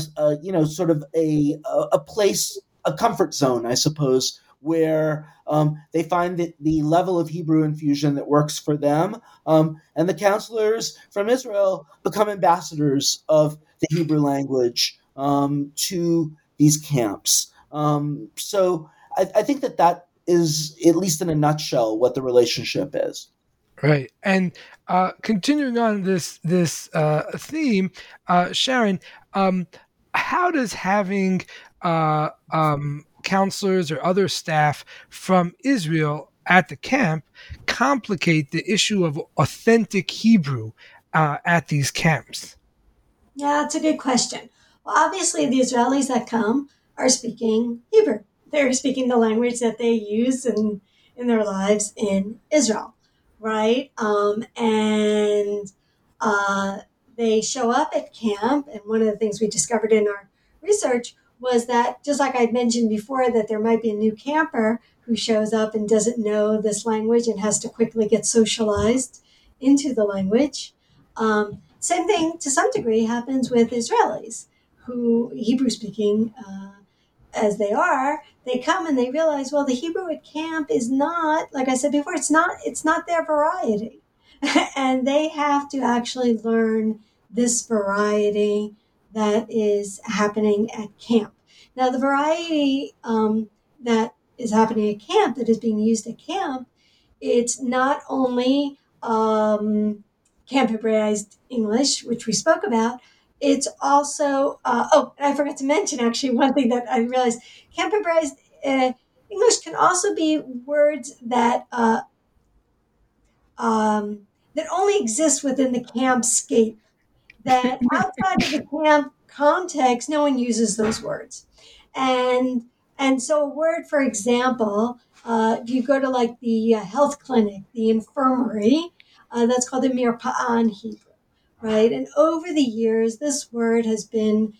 D: place, a comfort zone, I suppose, where they find that the level of Hebrew infusion that works for them, and the counselors from Israel become ambassadors of the Hebrew language to these camps. So I think that is, at least in a nutshell, what the relationship is.
B: Right. And continuing on this theme, Sharon, how does having counselors or other staff from Israel at the camp complicate the issue of authentic Hebrew at these camps?
C: Yeah, that's a good question. Well, obviously, the Israelis that come are speaking Hebrew. They're speaking the language that they use in their lives in Israel, right? And they show up at camp. And one of the things we discovered in our research was that, just like I'd mentioned before, that there might be a new camper who shows up and doesn't know this language and has to quickly get socialized into the language. Same thing, to some degree, happens with Israelis who, Hebrew speaking as they are, they come and they realize, well, the Hebrew at camp is not, like I said before, it's not their variety. And they have to actually learn this variety that is happening at camp. Now, the variety that is happening at camp, that is being used at camp, it's not only Camp Hebraized English, which we spoke about. It's also, I forgot to mention actually one thing that I realized. Camp Hebraized English can also be words that that only exist within the campscape. That outside of the camp context, no one uses those words. And so a word, for example, if you go to like the health clinic, the infirmary, that's called the mirpa'ah in Hebrew, right? And over the years, this word has been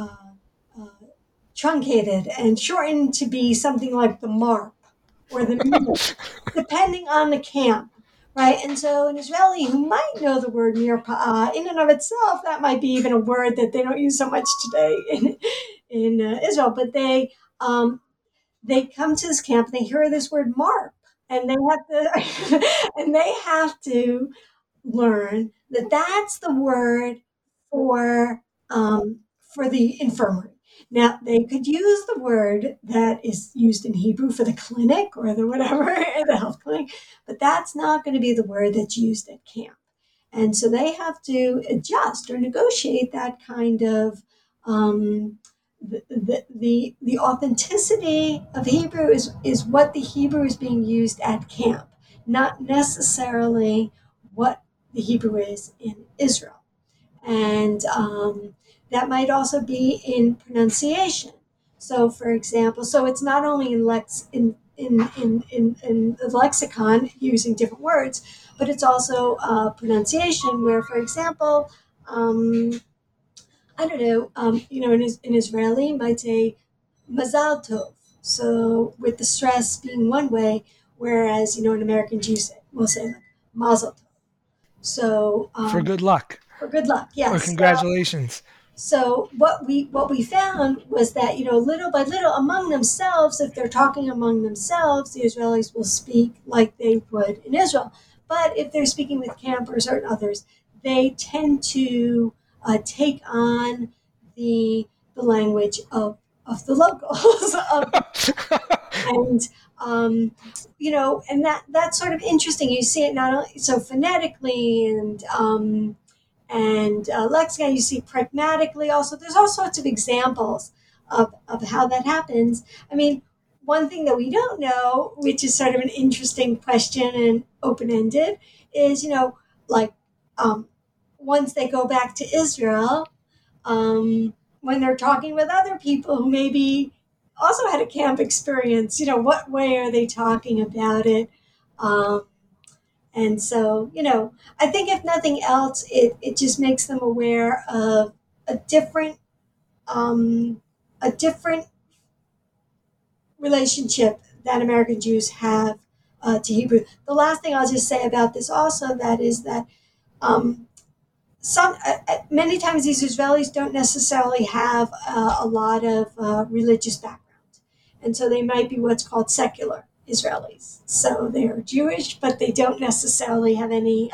C: truncated and shortened to be something like the marp or the mir, depending on the camp, right? And so an Israeli who might know the word mirpa'ah, in and of itself, that might be even a word that they don't use so much today in Israel, but they come to this camp, they hear this word marp, and they have to learn that that's the word for the infirmary. Now, they could use the word that is used in Hebrew for the clinic or the whatever, the health clinic, but that's not going to be the word that's used at camp. And so they have to adjust or negotiate that kind of the authenticity of Hebrew is what the Hebrew is being used at camp, not necessarily what the Hebrew is in Israel. And that might also be in pronunciation. So, for example, so it's not only in the lexicon using different words, but it's also pronunciation. Where, for example, I don't know, in Israeli, you might say Mazal Tov. So, with the stress being one way, whereas in American Jews will say like Mazel Tov. So
B: for good luck.
C: For good luck, yes.
B: Or congratulations.
C: So what we found was that little by little among themselves, if they're talking among themselves, the Israelis will speak like they would in Israel. But if they're speaking with campers or others, they tend to take on the language of the locals, and that's sort of interesting. You see it not only so phonetically and lexicon, you see pragmatically also. There's all sorts of examples of how that happens. I mean, one thing that we don't know, which is sort of an interesting question and open-ended, is, once they go back to Israel, when they're talking with other people who maybe also had a camp experience, what way are they talking about it? And so, I think if nothing else, it just makes them aware of a different relationship that American Jews have to Hebrew. The last thing I'll just say about this also that is that many times these Israelis don't necessarily have a lot of religious background. And so they might be what's called secular Israelis. So they're Jewish, but they don't necessarily have any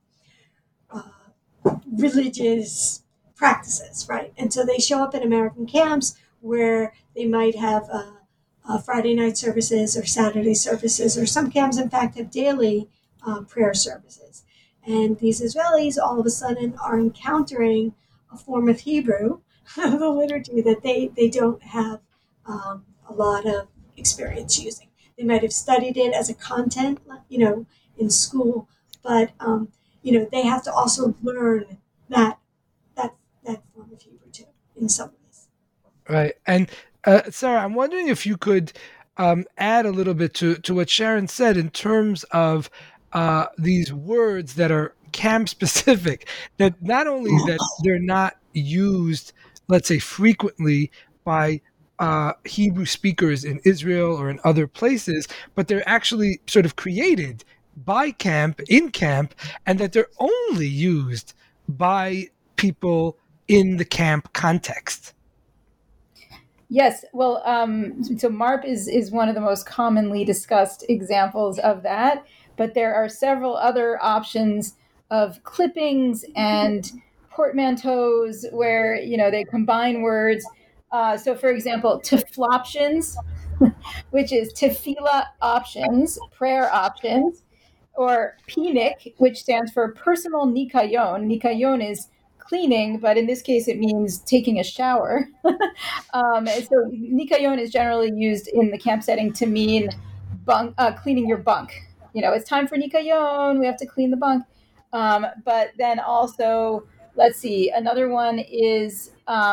C: religious practices, right? And so they show up in American camps where they might have Friday night services or Saturday services, or some camps, in fact, have daily prayer services. And these Israelis all of a sudden are encountering a form of Hebrew, the liturgy, that they don't have a lot of experience using. They might have studied it as a content, in school, but they have to also learn that form of Hebrew too, in some ways.
B: Right, and Sarah, I'm wondering if you could add a little bit to what Sharon said in terms of these words that are camp specific. That not only that they're not used, let's say, frequently by Hebrew speakers in Israel or in other places, but they're actually sort of created by camp, in camp, and that they're only used by people in the camp context.
E: Yes, well, so MARP is one of the most commonly discussed examples of that, but there are several other options of clippings and portmanteaus where, they combine words. So, for example, tefloptions, which is tefillah options, prayer options, or PNIC, which stands for personal nikayon. Nikayon is cleaning, but in this case, it means taking a shower. So nikayon is generally used in the camp setting to mean cleaning your bunk. It's time for nikayon. We have to clean the bunk. But then also, let's see, another one is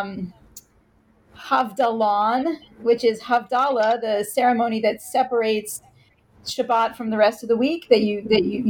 E: Havdalan, which is Havdalah, the ceremony that separates Shabbat from the rest of the week, that you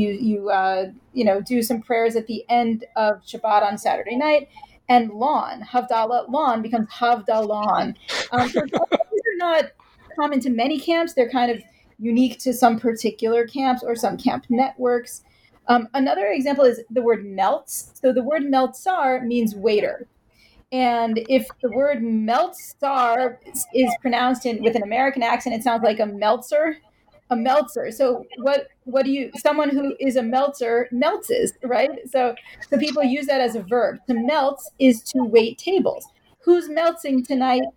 E: do some prayers at the end of Shabbat on Saturday night. And lawn, Havdalah, lawn becomes Havdalan. So these are not common to many camps. They're kind of unique to some particular camps or some camp networks. Another example is the word melts. So the word meltzar means waiter. And if the word meltzar is pronounced with an American accent, it sounds like a meltzer. A meltzer. So what do you, someone who is a meltzer meltzes, right? So people use that as a verb. To melt is to wait tables. Who's meltzing tonight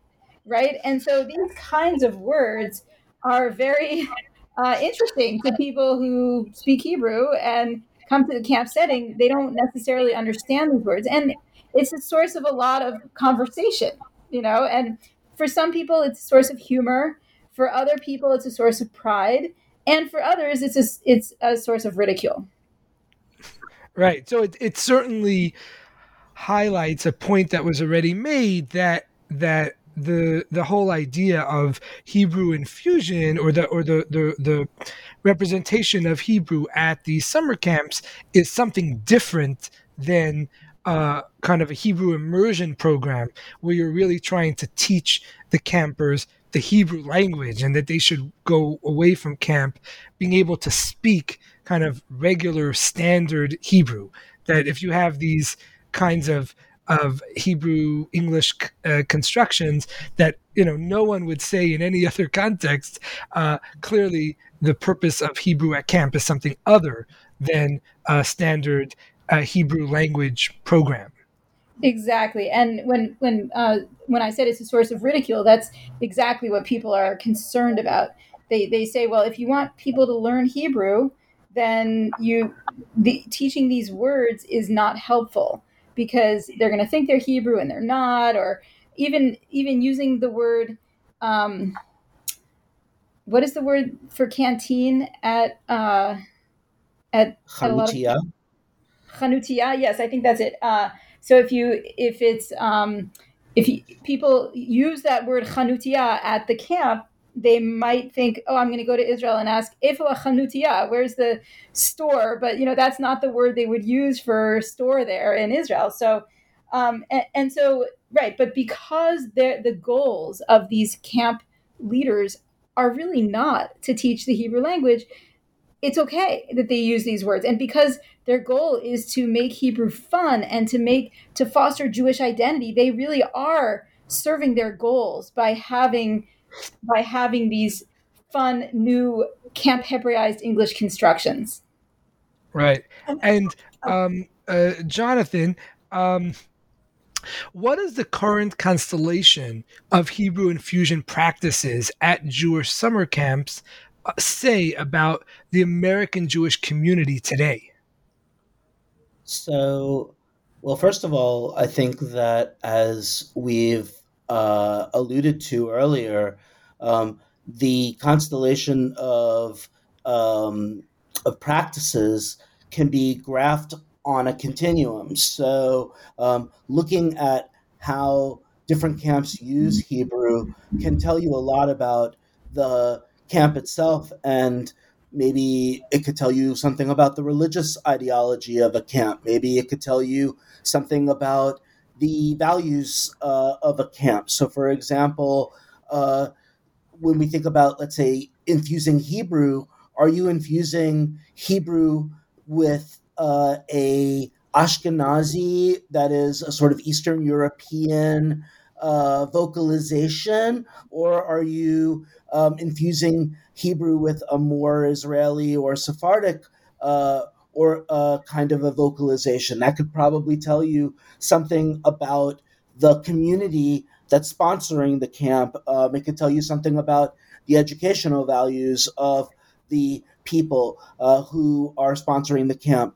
E: right? And so these kinds of words are very interesting to people who speak Hebrew and come to the camp setting. They don't necessarily understand these words, and it's a source of a lot of conversation, and for some people it's a source of humor, for other people it's a source of pride, and for others it's a source of ridicule.
B: Right. So it certainly highlights a point that was already made, that the whole idea of Hebrew infusion, or the representation of Hebrew at these summer camps, is something different than kind of a Hebrew immersion program, where you're really trying to teach the campers the Hebrew language, and that they should go away from camp being able to speak kind of regular standard Hebrew. That if you have these kinds of Hebrew English constructions that no one would say in any other context, clearly the purpose of Hebrew at camp is something other than a standard Hebrew language program.
E: Exactly. And when I said it's a source of ridicule, that's exactly what people are concerned about. They say, well, if you want people to learn Hebrew, then teaching these words is not helpful, because they're going to think they're Hebrew and they're not. Or even using the word, what is the word for canteen at a lot of Chanutiyah? Yes, I think that's it. So if people use that word Chanutiyah at the camp, they might think, oh, I'm going to go to Israel and ask, Eifo Chanutiyah, where's the store? But that's not the word they would use for store there in Israel. So and so right, but because the goals of these camp leaders are really not to teach the Hebrew language, it's okay that they use these words. And because their goal is to make Hebrew fun and to foster Jewish identity, they really are serving their goals by having these fun new camp Hebraized English constructions.
B: Right. And Jonathan, what is the current constellation of Hebrew infusion practices at Jewish summer camps say about the American Jewish community today?
D: So, well, first of all, I think that, as we've alluded to earlier, the constellation of practices can be graphed on a continuum. So, looking at how different camps use Hebrew can tell you a lot about the camp itself, and maybe it could tell you something about the religious ideology of a camp. Maybe it could tell you something about the values of a camp. So, for example, when we think about, let's say, infusing Hebrew, are you infusing Hebrew with a Ashkenazi, that is a sort of Eastern European vocalization, or are you infusing Hebrew with a more Israeli or Sephardic or kind of a vocalization? That could probably tell you something about the community that's sponsoring the camp. It could tell you something about the educational values of the people who are sponsoring the camp.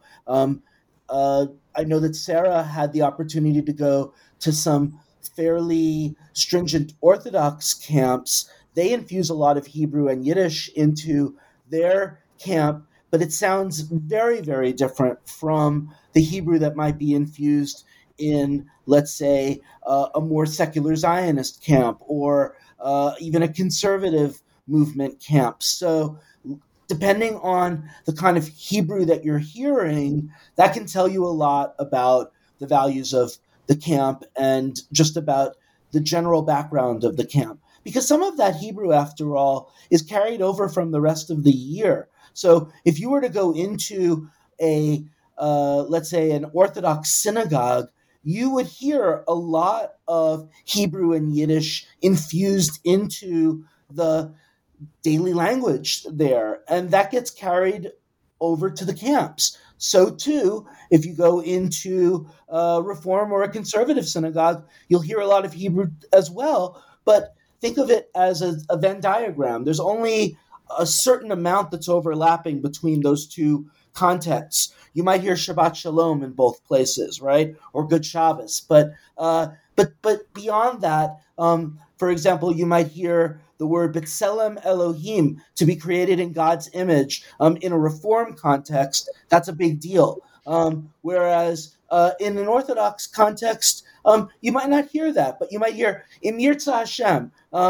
D: I know that Sarah had the opportunity to go to some fairly stringent Orthodox camps. They infuse a lot of Hebrew and Yiddish into their camp, but it sounds very, very different from the Hebrew that might be infused in, let's say, a more secular Zionist camp, or even a conservative movement camp. So depending on the kind of Hebrew that you're hearing, that can tell you a lot about the values of the camp and just about the general background of the camp. Because some of that Hebrew, after all, is carried over from the rest of the year. So if you were to go into a, let's say, an Orthodox synagogue, you would hear a lot of Hebrew and Yiddish infused into the daily language there, and that gets carried over to the camps. So too, if you go into a Reform or a conservative synagogue, you'll hear a lot of Hebrew as well, but think of it as a Venn diagram. There's only a certain amount that's overlapping between those two contexts. You might hear Shabbat Shalom in both places, right, or Good Shabbos, but beyond that, for example, you might hear the word B'Tselem Elohim, to be created in God's image. In a Reform context, that's a big deal. Whereas in an Orthodox context, you might not hear that, but you might hear Im Yirtzeh Hashem.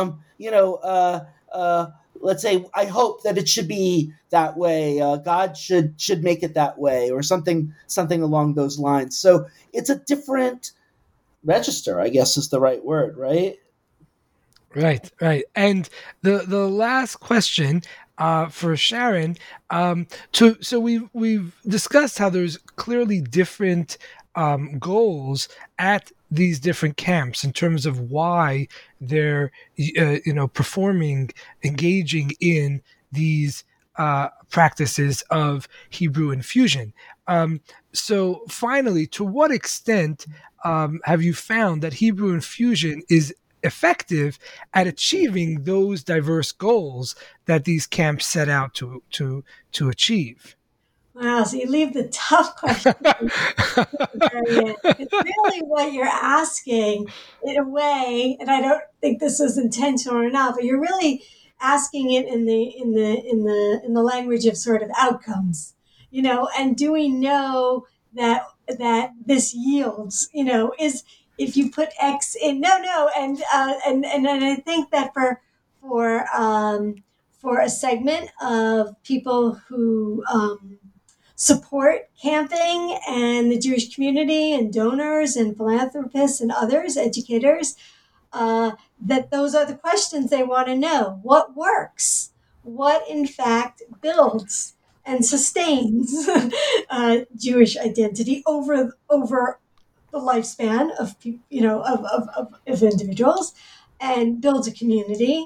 D: Let's say, I hope that it should be that way. God should make it that way, or something along those lines. So it's a different register, I guess is the right word, right?
B: Right. And the last question for Sharon. So we've discussed how there's clearly different goals at these different camps in terms of why they're performing, engaging in these practices of Hebrew infusion. So finally, to what extent have you found that Hebrew infusion is effective at achieving those diverse goals that these camps set out to achieve?
C: Wow, so you leave the tough question. It's really what you're asking in a way, and I don't think this was intentional or not, but you're really asking it in the language of sort of outcomes, and do we know that this yields, is if you put X in, no, and I think that for a segment of people who support camping and the Jewish community and donors and philanthropists and others, educators, that those are the questions they want to know. What works? What in fact builds and sustains Jewish identity over the lifespan of of individuals, and builds a community.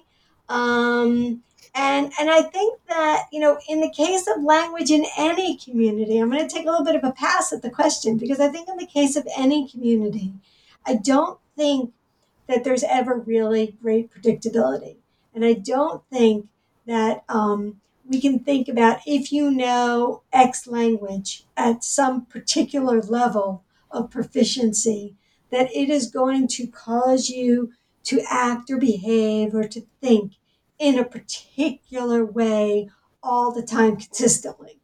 C: And I think that, in the case of language in any community, I'm going to take a little bit of a pass at the question, because I think in the case of any community, I don't think that there's ever really great predictability. And I don't think that we can think about, if you know X language at some particular level of proficiency, that it is going to cause you to act or behave or to think in a particular way all the time consistently.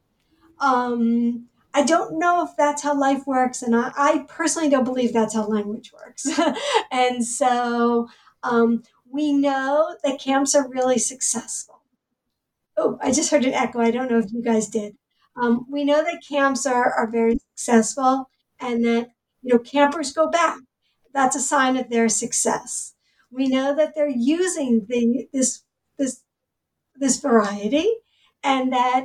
C: I don't know if that's how life works, and I personally don't believe that's how language works. And so we know that camps are really successful. Oh, I just heard an echo. I don't know if you guys did. We know that camps are very successful, and that campers go back. That's a sign of their success. We know that they're using this variety, and that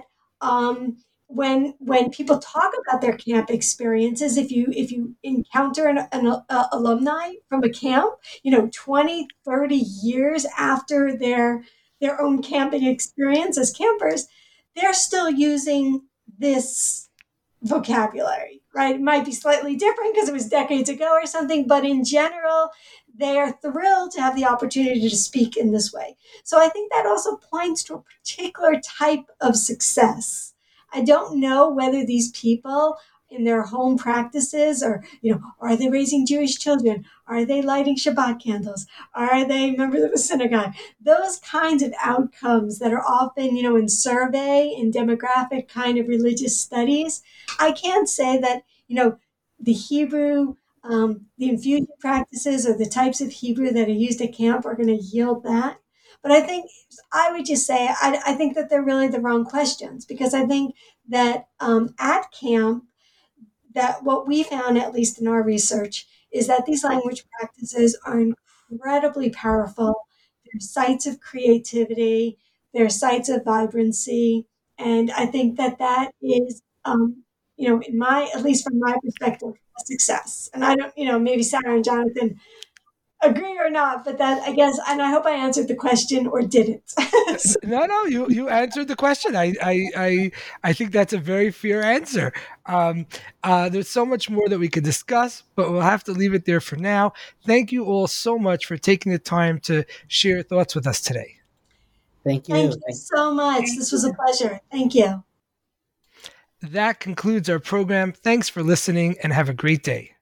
C: when people talk about their camp experiences, if you encounter an alumni from a camp, 20, 30 years after their own camping experience as campers, they're still using this vocabulary, right? It might be slightly different because it was decades ago or something, but in general, they are thrilled to have the opportunity to speak in this way. So I think that also points to a particular type of success. I don't know whether these people in their home practices, or, are they raising Jewish children? Are they lighting Shabbat candles? Are they members of a synagogue? Those kinds of outcomes that are often, in survey, in demographic kind of religious studies. I can't say that, the Hebrew, the infusion practices or the types of Hebrew that are used at camp are going to yield that. But I would just say, I think that they're really the wrong questions, because I think that at camp, that what we found, at least in our research, is that these language practices are incredibly powerful. They're sites of creativity, they're sites of vibrancy. And I think that is, at least from my perspective, a success. And I don't, maybe Sarah and Jonathan agree or not, but that, I guess, and I hope I answered the question or didn't.
B: No, you answered the question. I think that's a very fair answer. There's so much more that we could discuss, but we'll have to leave it there for now. Thank you all so much for taking the time to share your thoughts with us today.
D: Thank you.
C: Thank you so much. This was a pleasure. Thank you.
B: That concludes our program. Thanks for listening and have a great day.